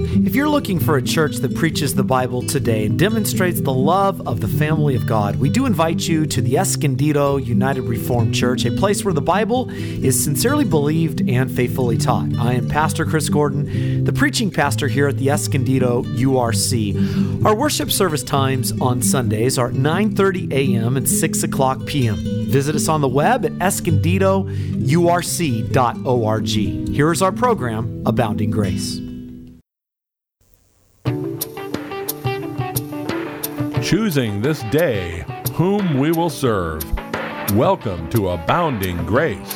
If you're looking for a church that preaches the Bible today and demonstrates the love of the family of God, we do invite you to the Escondido United Reformed Church, a place where the Bible is sincerely believed and faithfully taught. I am Pastor Chris Gordon, the preaching pastor here at the Escondido URC. Our worship service times on Sundays are at 9:30 a.m. and 6 o'clock p.m. Visit us on the web at escondidourc.org. Here is our program, Abounding Grace. Choosing this day whom we will serve. Welcome to Abounding Grace.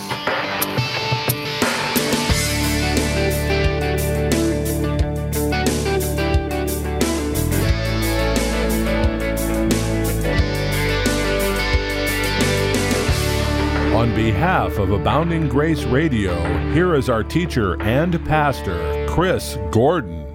On behalf of Abounding Grace Radio, here is our teacher and pastor, Chris Gordon.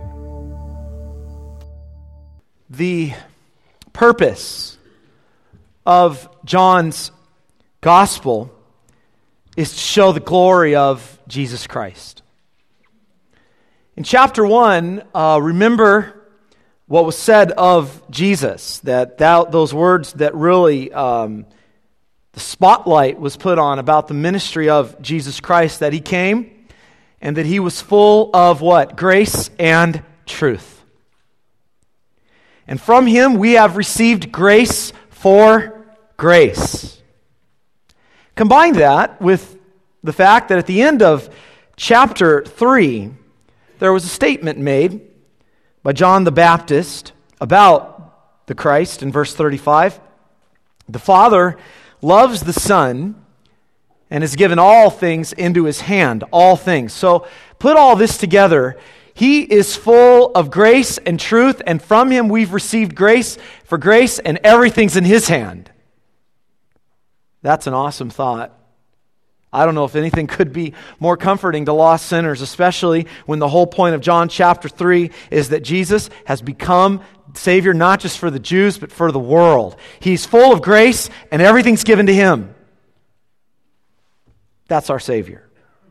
The purpose of John's gospel is to show the glory of Jesus Christ. In chapter 1, remember what was said of Jesus, those words that really the spotlight was put on about the ministry of Jesus Christ, that he came and that he was full of what? Grace and truth. And from him we have received grace for grace. Combine that with the fact that at the end of chapter 3, there was a statement made by John the Baptist about the Christ in verse 35. The Father loves the Son and has given all things into his hand, all things. So put all this together. He is full of grace and truth, and from him we've received grace for grace, and everything's in his hand. That's an awesome thought. I don't know if anything could be more comforting to lost sinners, especially when the whole point of John chapter 3 is that Jesus has become Savior not just for the Jews, but for the world. He's full of grace, and everything's given to him. That's our Savior.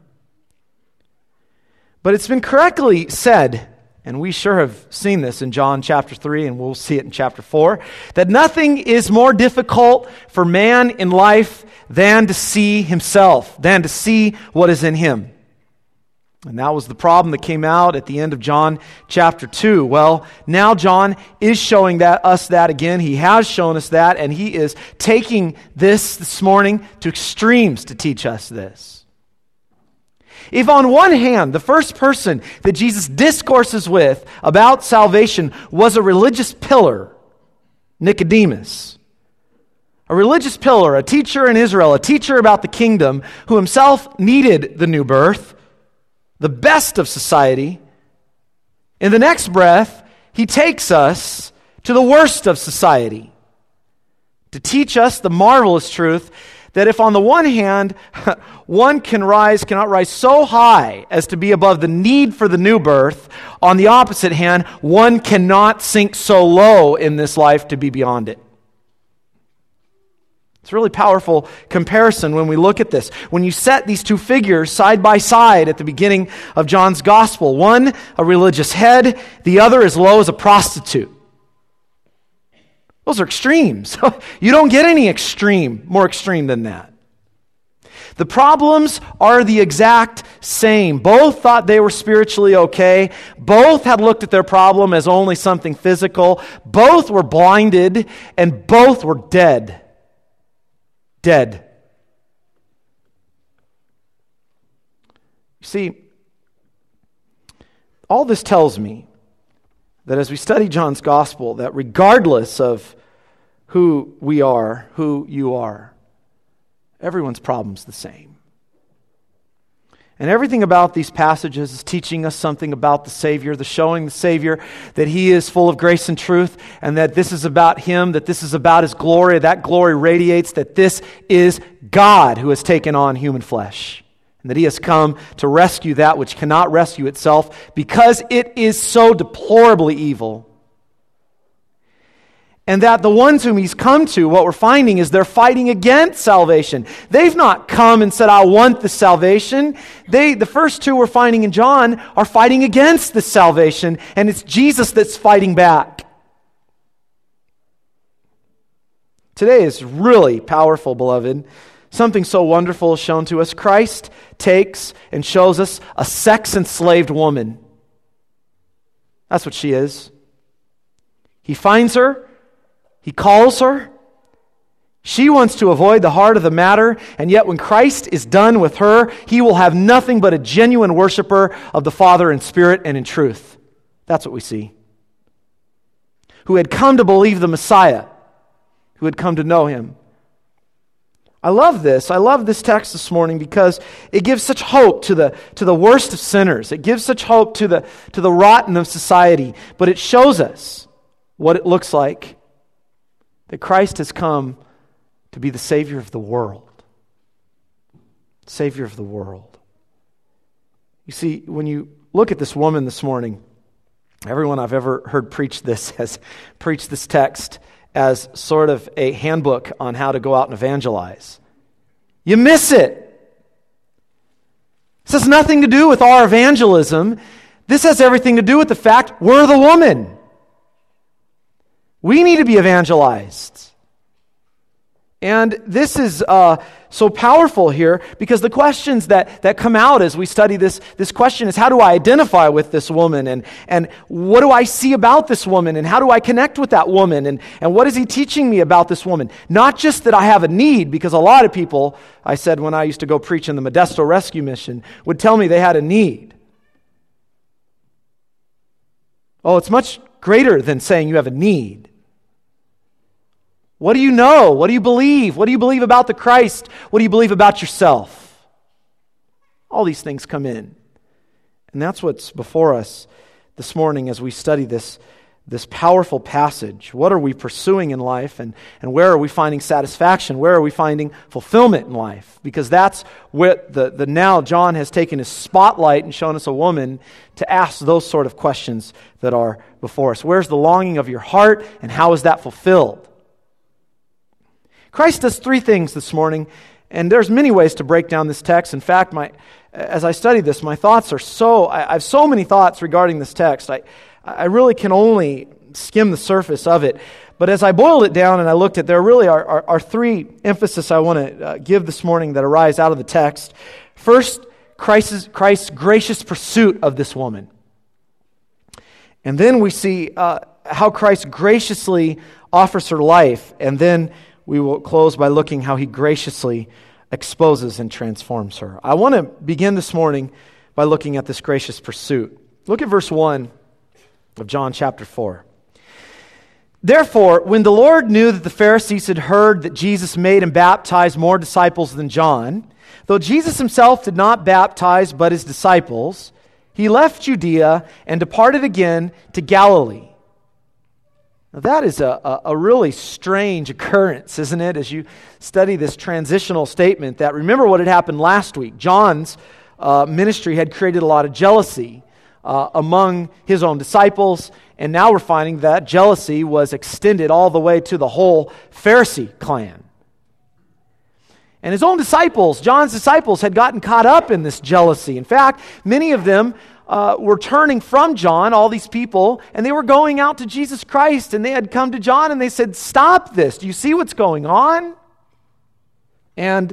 But it's been correctly said, and we sure have seen this in John chapter 3, and we'll see it in chapter 4, that nothing is more difficult for man in life than to see himself, than to see what is in him. And that was the problem that came out at the end of John chapter 2. Well, now John is showing us that again. He has shown us that, and he is taking this morning to extremes to teach us this. If on one hand, the first person that Jesus discourses with about salvation was a religious pillar, Nicodemus, a religious pillar, a teacher in Israel, a teacher about the kingdom, who himself needed the new birth, the best of society, in the next breath, he takes us to the worst of society to teach us the marvelous truth that if on the one hand, one cannot rise so high as to be above the need for the new birth, on the opposite hand, one cannot sink so low in this life to be beyond it. It's a really powerful comparison when we look at this. When you set these two figures side by side at the beginning of John's gospel, one a religious head, the other as low as a prostitute. Those are extremes. You don't get any more extreme than that. The problems are the exact same. Both thought they were spiritually okay. Both had looked at their problem as only something physical. Both were blinded, and both were dead. Dead. You see, all this tells me that as we study John's gospel, that regardless of who we are, who you are, everyone's problem's the same. And everything about these passages is teaching us something about the Savior, showing the Savior that He is full of grace and truth, and that this is about Him, that this is about His glory. That glory radiates that this is God who has taken on human flesh, and that He has come to rescue that which cannot rescue itself because it is so deplorably evil. And that the ones whom he's come to, what we're finding is they're fighting against salvation. They've not come and said, I want the salvation. The first two we're finding in John are fighting against the salvation, and it's Jesus that's fighting back. Today is really powerful, beloved. Something so wonderful is shown to us. Christ takes and shows us a sex-enslaved woman. That's what she is. He finds her. He calls her. She wants to avoid the heart of the matter, and yet when Christ is done with her, he will have nothing but a genuine worshiper of the Father in spirit and in truth. That's what we see. Who had come to believe the Messiah, who had come to know him. I love this. I love this text this morning because it gives such hope to the worst of sinners. It gives such hope to the rotten of society, but it shows us what it looks like that Christ has come to be the Savior of the world. Savior of the world. You see, when you look at this woman this morning, everyone I've ever heard preach this has preached this text as sort of a handbook on how to go out and evangelize. You miss it. This has nothing to do with our evangelism. This has everything to do with the fact we're the woman. We need to be evangelized. And this is so powerful here because the questions that come out as we study this question is, how do I identify with this woman? And what do I see about this woman? And how do I connect with that woman? And what is he teaching me about this woman? Not just that I have a need, because a lot of people, I said when I used to go preach in the Modesto Rescue Mission, would tell me they had a need. Oh, it's much greater than saying you have a need. What do you know? What do you believe? What do you believe about the Christ? What do you believe about yourself? All these things come in. And that's what's before us this morning as we study this powerful passage. What are we pursuing in life, and where are we finding satisfaction? Where are we finding fulfillment in life? Because that's what the now John has taken his spotlight and shown us a woman to ask those sort of questions that are before us. Where's the longing of your heart, and how is that fulfilled? Christ does three things this morning, and there's many ways to break down this text. In fact, as I study this, my thoughts are I have so many thoughts regarding this text. I really can only skim the surface of it. But as I boiled it down and I looked at, there really are three emphasis I want to give this morning that arise out of the text. First, Christ's gracious pursuit of this woman. And then we see how Christ graciously offers her life, and then we will close by looking how he graciously exposes and transforms her. I want to begin this morning by looking at this gracious pursuit. Look at verse 1 of John chapter 4. Therefore, when the Lord knew that the Pharisees had heard that Jesus made and baptized more disciples than John, though Jesus himself did not baptize but his disciples, he left Judea and departed again to Galilee. Now that is a really strange occurrence, isn't it, as you study this transitional statement that, remember what had happened last week. John's ministry had created a lot of jealousy among his own disciples, and now we're finding that jealousy was extended all the way to the whole Pharisee clan. And his own disciples, John's disciples, had gotten caught up in this jealousy. In fact, many of them were turning from John, all these people, and they were going out to Jesus Christ, and they had come to John and they said, "Stop this. Do you see what's going on?" And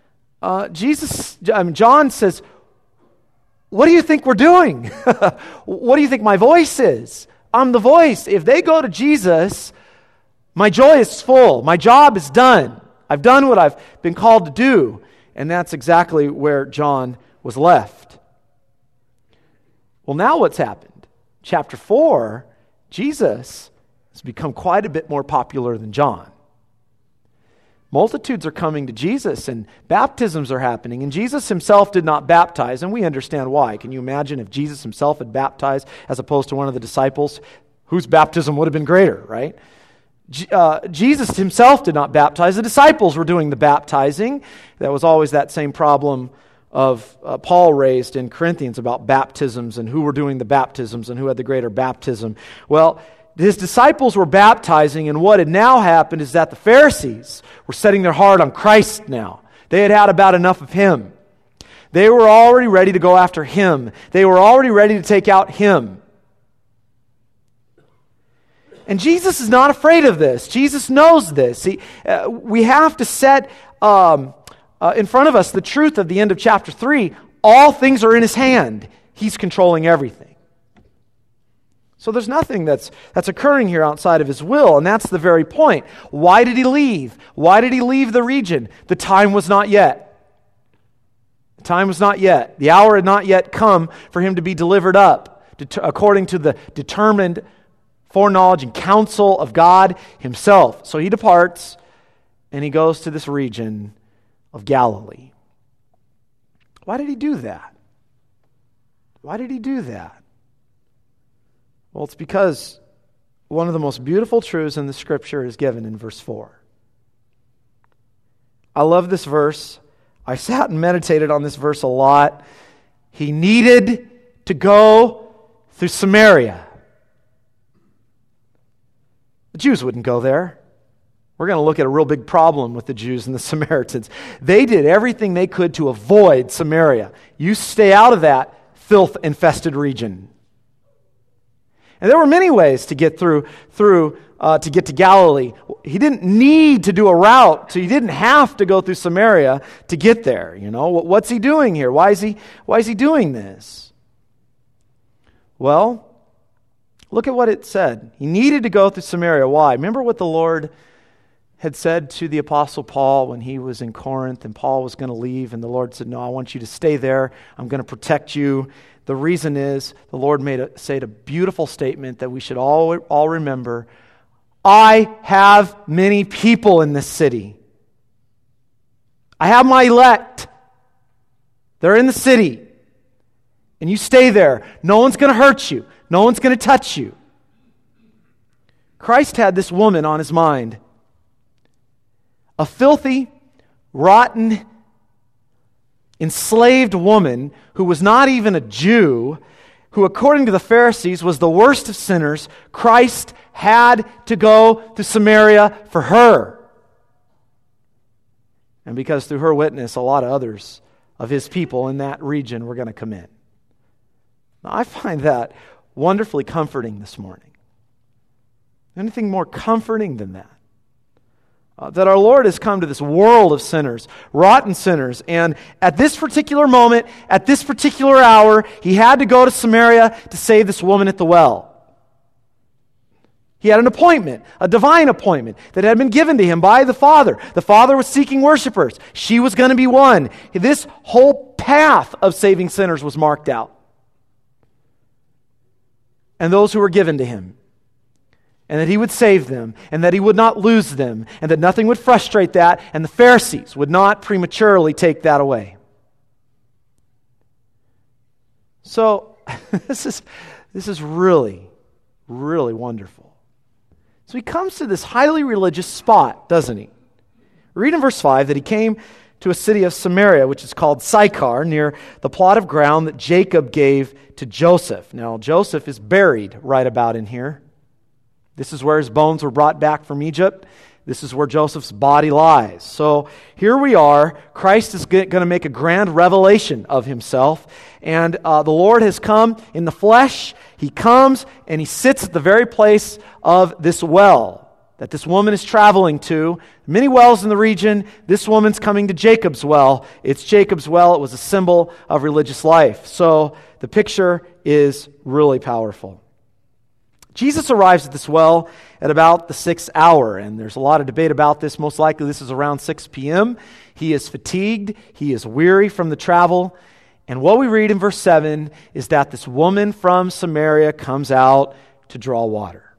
John says, "What do you think we're doing? What do you think my voice is? I'm the voice. If they go to Jesus, my joy is full. My job is done. I've done what I've been called to do." And that's exactly where John was left. Well, now what's happened? Chapter 4, Jesus has become quite a bit more popular than John. Multitudes are coming to Jesus, and baptisms are happening, and Jesus himself did not baptize, and we understand why. Can you imagine if Jesus himself had baptized as opposed to one of the disciples, whose baptism would have been greater, right? Jesus himself did not baptize. The disciples were doing the baptizing. That was always that same problem of Paul raised in Corinthians about baptisms and who were doing the baptisms and who had the greater baptism. Well, His disciples were baptizing, and what had now happened is that the Pharisees were setting their heart on Christ now. They had had about enough of Him. They were already ready to go after Him. They were already ready to take out Him. And Jesus is not afraid of this. Jesus knows this. We have to set in front of us the truth of the end of chapter 3. All things are in His hand. He's controlling everything. So there's nothing that's occurring here outside of His will, and that's the very point. Why did He leave? Why did He leave the region? The time was not yet. The time was not yet. The hour had not yet come for Him to be delivered up, according to the determined foreknowledge and counsel of God Himself. So He departs, and He goes to this region of Galilee. Why did He do that? Why did He do that? Well, it's because one of the most beautiful truths in the Scripture is given in verse 4. I love this verse. I sat and meditated on this verse a lot. He needed to go through Samaria. The Jews wouldn't go there. We're going to look at a real big problem with the Jews and the Samaritans. They did everything they could to avoid Samaria. You stay out of that filth-infested region. And there were many ways to get through to get to Galilee. He didn't need to do a route, so he didn't have to go through Samaria to get there. You know, what's He doing here? Why is he doing this? Well, look at what it said. He needed to go through Samaria. Why? Remember what the Lord had said to the Apostle Paul when he was in Corinth and Paul was going to leave, and the Lord said, "No, I want you to stay there. I'm going to protect you." The reason is the Lord said a beautiful statement that we should all remember. I have many people in this city. I have my elect. They're in the city. And you stay there. No one's going to hurt you. No one's going to touch you. Christ had this woman on His mind. A filthy, rotten, enslaved woman who was not even a Jew, who according to the Pharisees was the worst of sinners. Christ had to go to Samaria for her. And because through her witness, a lot of others of His people in that region were going to come in. Now, I find that wonderfully comforting this morning. Anything more comforting than that? That our Lord has come to this world of sinners, rotten sinners, and at this particular moment, at this particular hour, He had to go to Samaria to save this woman at the well. He had an appointment, a divine appointment that had been given to Him by the Father. The Father was seeking worshipers. She was going to be one. This whole path of saving sinners was marked out. And those who were given to Him. And that He would save them, and that He would not lose them, and that nothing would frustrate that, and the Pharisees would not prematurely take that away. So, this is really, really wonderful. So He comes to this highly religious spot, doesn't He? Read in verse 5 that He came to a city of Samaria, which is called Sychar, near the plot of ground that Jacob gave to Joseph. Now, Joseph is buried right about in here. This is where his bones were brought back from Egypt. This is where Joseph's body lies. So here we are. Christ is going to make a grand revelation of Himself. And the Lord has come in the flesh. He comes and He sits at the very place of this well that this woman is traveling to. Many wells in the region. This woman's coming to Jacob's well. It's Jacob's well. It was a symbol of religious life. So the picture is really powerful. Jesus arrives at this well at about the 6th hour, and there's a lot of debate about this. Most likely this is around 6 p.m. He is fatigued. He is weary from the travel. And what we read in verse 7 is that this woman from Samaria comes out to draw water.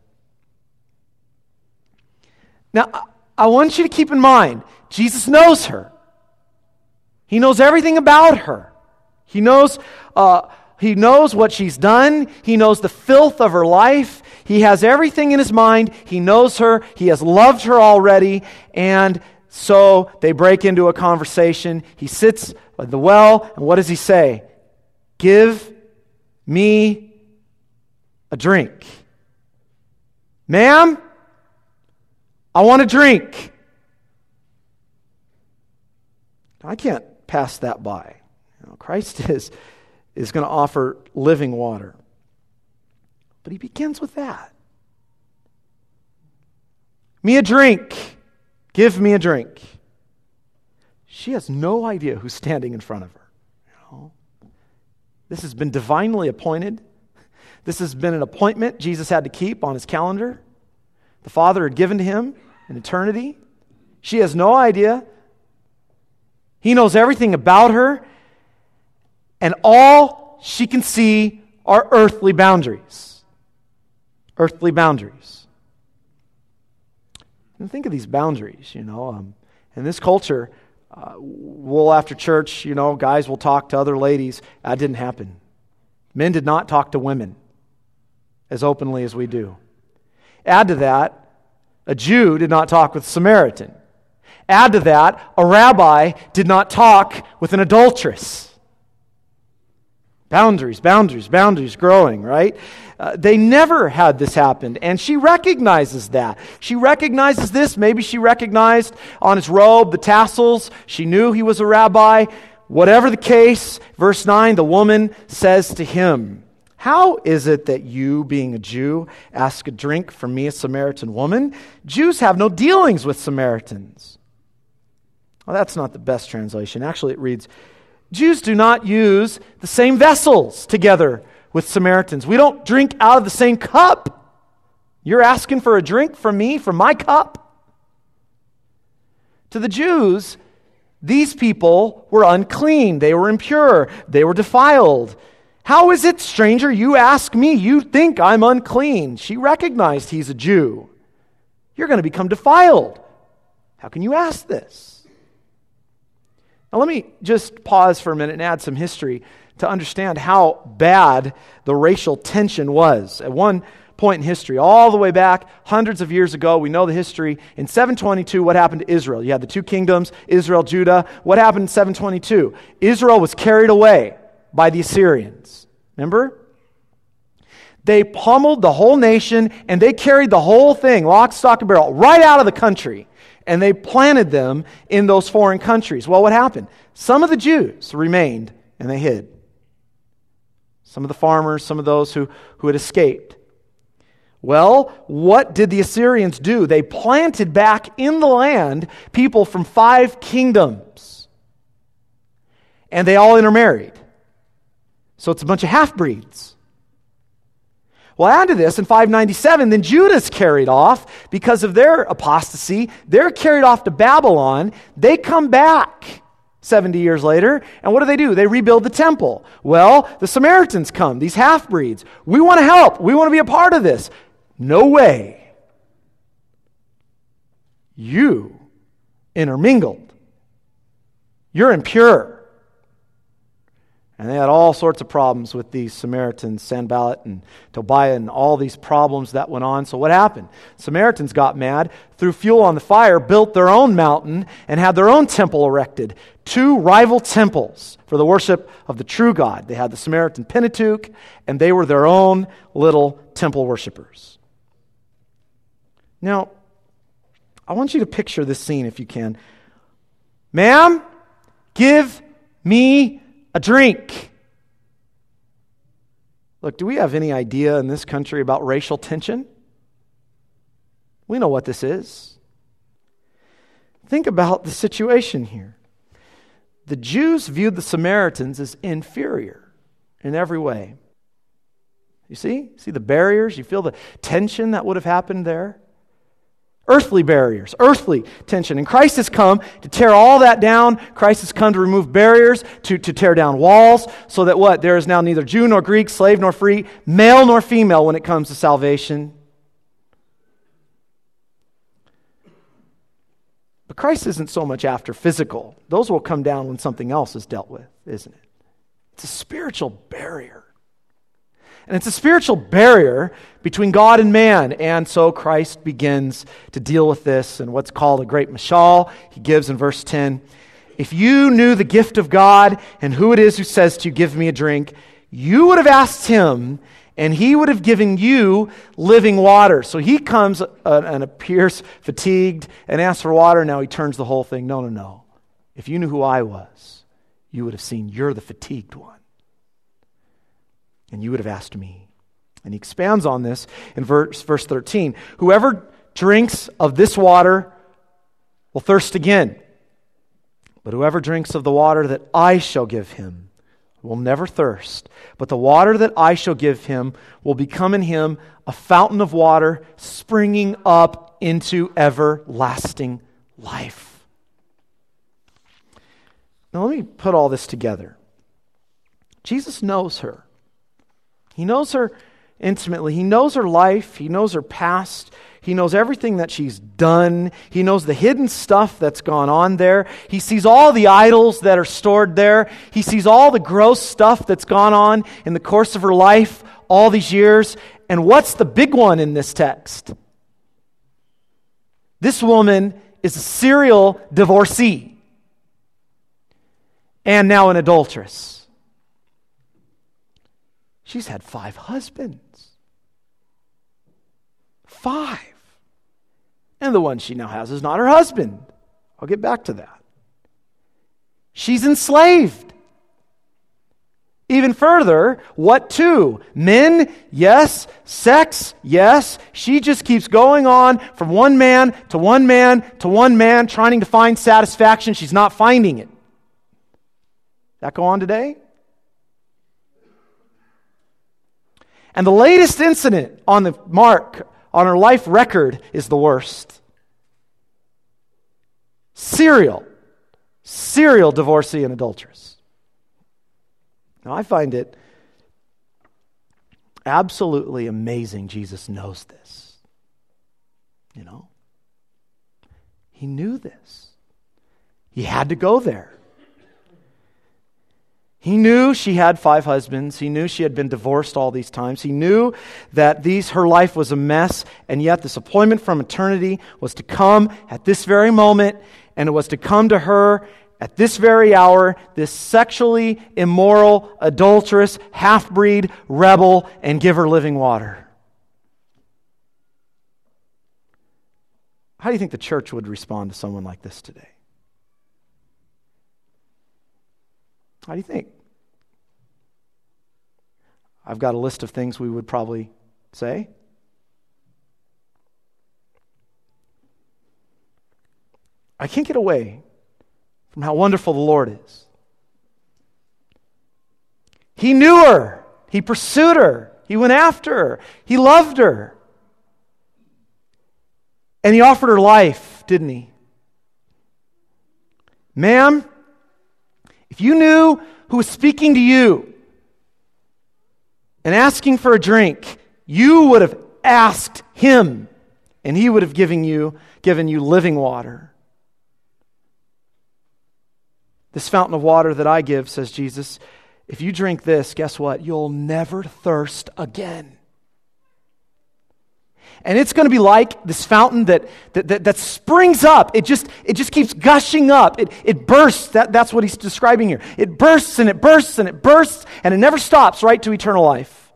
Now, I want you to keep in mind, Jesus knows her. He knows everything about her. He knows what she's done. He knows the filth of her life. He has everything in His mind. He knows her. He has loved her already. And so they break into a conversation. He sits at the well, and what does he say? Give me a drink. Ma'am, I want a drink. I can't pass that by. Christ is going to offer living water. But he begins with that. Me a drink. Give me a drink. She has no idea who's standing in front of her. This has been divinely appointed. This has been an appointment Jesus had to keep on his calendar. The Father had given to him in eternity. She has no idea. He knows everything about her. And all she can see are earthly boundaries. Earthly boundaries. And think of these boundaries, In this culture, after church, guys will talk to other ladies. That didn't happen. Men did not talk to women as openly as we do. Add to that, a Jew did not talk with a Samaritan. Add to that, a rabbi did not talk with an adulteress. Boundaries growing, right? They never had this happen, and she recognizes that. She recognizes this. Maybe she recognized on his robe the tassels. She knew he was a rabbi. Whatever the case, verse 9, the woman says to him, "How is it that you, being a Jew, ask a drink from me, a Samaritan woman? Jews have no dealings with Samaritans." Well, that's not the best translation. Actually, it reads, Jews do not use the same vessels together with Samaritans. We don't drink out of the same cup. You're asking for a drink from me, from my cup? To the Jews, these people were unclean. They were impure. They were defiled. How is it, stranger, you ask me? You think I'm unclean. She recognized he's a Jew. You're going to become defiled. How can you ask this? Now let me just pause for a minute and add some history to understand how bad the racial tension was. At one point in history, all the way back hundreds of years ago, we know the history. In 722, what happened to Israel? You had the two kingdoms, Israel, Judah. What happened in 722? Israel was carried away by the Assyrians. Remember? They pummeled the whole nation and they carried the whole thing, lock, stock, and barrel, right out of the country. And they planted them in those foreign countries. Well, what happened? Some of the Jews remained and they hid. Some of the farmers, some of those who had escaped. Well, what did the Assyrians do? They planted back in the land people from 5 kingdoms. And they all intermarried. So it's a bunch of half-breeds. Well, add to this, in 597, then Judah's carried off because of their apostasy. They're carried off to Babylon. They come back 70 years later, and what do? They rebuild the temple. Well, the Samaritans come, these half-breeds. We want to help. We want to be a part of this. No way. You intermingled. You're impure. And they had all sorts of problems with these Samaritans, Sanballat and Tobiah, and all these problems that went on. So what happened? Samaritans got mad, threw fuel on the fire, built their own mountain, and had their own temple erected. 2 rival temples for the worship of the true God. They had the Samaritan Pentateuch, and they were their own little temple worshipers. Now, I want you to picture this scene if you can. Ma'am, give me a drink. Look, do we have any idea in this country about racial tension? We know what this is. Think about the situation here. The Jews viewed the Samaritans as inferior in every way. You see? See the barriers? You feel the tension that would have happened there? Earthly barriers, earthly tension. And Christ has come to tear all that down. Christ has come to remove barriers, to tear down walls, so that what? There is now neither Jew nor Greek, slave nor free, male nor female when it comes to salvation. But Christ isn't so much after physical. Those will come down when something else is dealt with, isn't it? It's a spiritual barrier. And it's a spiritual barrier between God and man. And so Christ begins to deal with this in what's called a great mashal. He gives in verse 10, if you knew the gift of God and who it is who says to you, give me a drink, you would have asked him, and he would have given you living water. So he comes and appears fatigued and asks for water. Now he turns the whole thing. No. If you knew who I was, you would have seen you're the fatigued one. And you would have asked me. And he expands on this in verse 13. Whoever drinks of this water will thirst again. But whoever drinks of the water that I shall give him will never thirst. But the water that I shall give him will become in him a fountain of water springing up into everlasting life. Now let me put all this together. Jesus knows her. He knows her intimately. He knows her life. He knows her past. He knows everything that she's done. He knows the hidden stuff that's gone on there. He sees all the idols that are stored there. He sees all the gross stuff that's gone on in the course of her life all these years. And what's the big one in this text? This woman is a serial divorcee and now an adulteress. She's had 5 husbands. 5. And the one she now has is not her husband. I'll get back to that. She's enslaved. Even further, what to? Men, yes. Sex, yes. She just keeps going on from one man to one man to one man, trying to find satisfaction. She's not finding it. That go on today? And the latest incident on the mark on her life record is the worst. Serial divorcee and adulteress. Now I find it absolutely amazing Jesus knows this. You know? He knew this. He had to go there. He knew she had 5 husbands. He knew she had been divorced all these times. He knew that her life was a mess, and yet this appointment from eternity was to come at this very moment, and it was to come to her at this very hour, this sexually immoral, adulterous, half-breed rebel, and give her living water. How do you think the church would respond to someone like this today? How do you think? I've got a list of things we would probably say. I can't get away from how wonderful the Lord is. He knew her. He pursued her. He went after her. He loved her. And he offered her life, didn't he? Ma'am, if you knew who was speaking to you and asking for a drink, you would have asked him, and he would have given you living water. This fountain of water that I give, says Jesus, if you drink this, guess what? You'll never thirst again. And it's going to be like this fountain that springs up. It just keeps gushing up. It bursts. That's what he's describing here. It bursts and it bursts and it bursts, and it never stops, right to eternal life.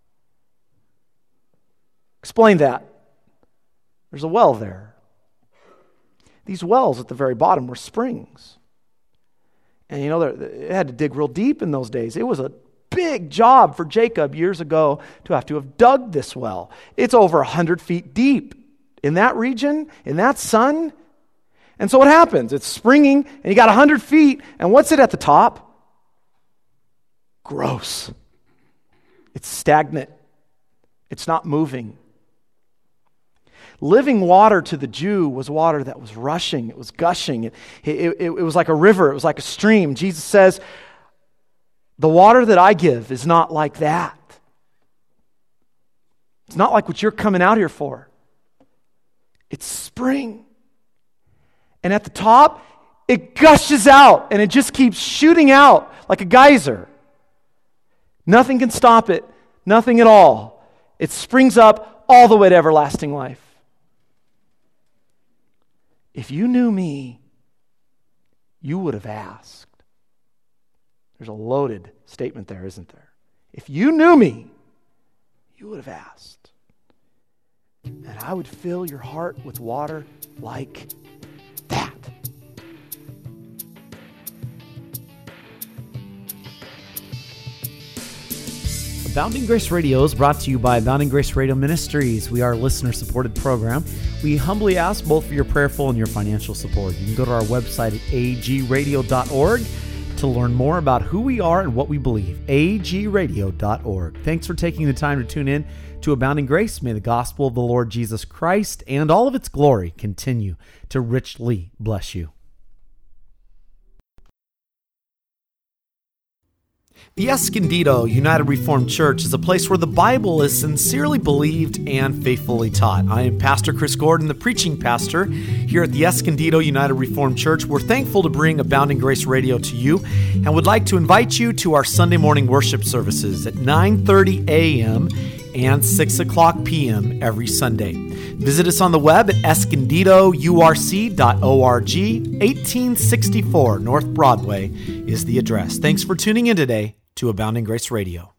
Explain that. There's a well there. These wells at the very bottom were springs. And you know, it had to dig real deep in those days. It was a big job for Jacob years ago to have dug this well. It's over 100 feet deep in that region, in that sun. And so what happens? It's springing, and you got 100 feet, and what's it at the top? Gross. It's stagnant. It's not moving. Living water to the Jew was water that was rushing. It was gushing. It was like a river. It was like a stream. Jesus says, the water that I give is not like that. It's not like what you're coming out here for. It's spring. And at the top, it gushes out, and it just keeps shooting out like a geyser. Nothing can stop it. Nothing at all. It springs up all the way to everlasting life. If you knew me, you would have asked. There's a loaded statement there, isn't there? If you knew me, you would have asked. And I would fill your heart with water like that. Abounding Grace Radio is brought to you by Abounding Grace Radio Ministries. We are a listener-supported program. We humbly ask both for your prayerful and your financial support. You can go to our website at agradio.org to learn more about who we are and what we believe. agradio.org. Thanks for taking the time to tune in to Abounding Grace. May the gospel of the Lord Jesus Christ and all of its glory continue to richly bless you. The Escondido United Reformed Church is a place where the Bible is sincerely believed and faithfully taught. I am Pastor Chris Gordon, the preaching pastor here at the Escondido United Reformed Church. We're thankful to bring Abounding Grace Radio to you and would like to invite you to our Sunday morning worship services at 9:30 a.m. and 6 o'clock p.m. every Sunday. Visit us on the web at escondidourc.org. 1864 North Broadway is the address. Thanks for tuning in today to Abounding Grace Radio.